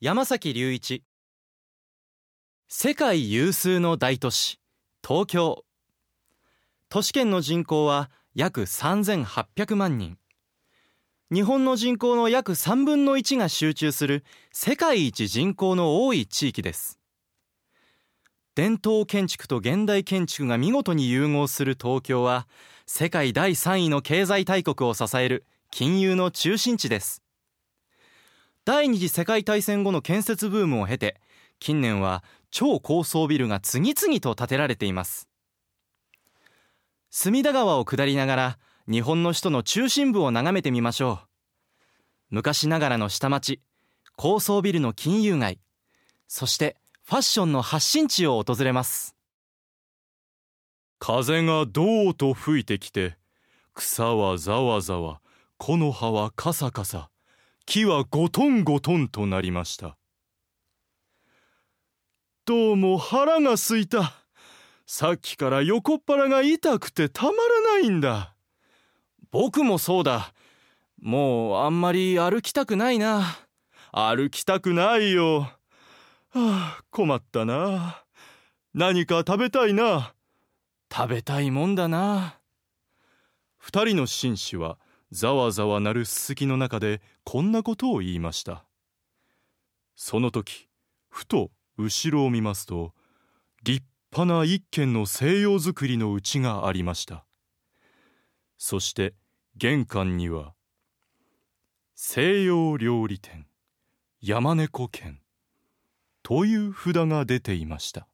山崎隆一。世界有数の大都市、東京。都市圏の人口は約3800万人。日本の人口の約3分の1が集中する世界一人口の多い地域です。伝統建築と現代建築が見事に融合する東京は、世界第3位の経済大国を支える金融の中心地です。第二次世界大戦後の建設ブームを経て、近年は超高層ビルが次々と建てられています。隅田川を下りながら日本の首都の中心部を眺めてみましょう。昔ながらの下町、高層ビルの金融街、そしてファッションの発信地を訪れます。 風がどーと吹いてきて、草はざわざわ、木の葉はカサカサ、木はゴトンゴトンとなりました。どうも腹が空いた。さっきから横っ腹が痛くてたまらないんだ。 僕もそうだ。もうあんまり歩きたくないな。 歩きたくないよ。はあ、困ったな。何か食べたいな。 食べたいもんだな。 二人の紳士はざわざわ鳴るすすきの中でこんなことを言いました。その時、ふと後ろを見ますと、立派な一軒の西洋造りの家がありました。そして玄関には、西洋料理店山猫軒という札が出ていました。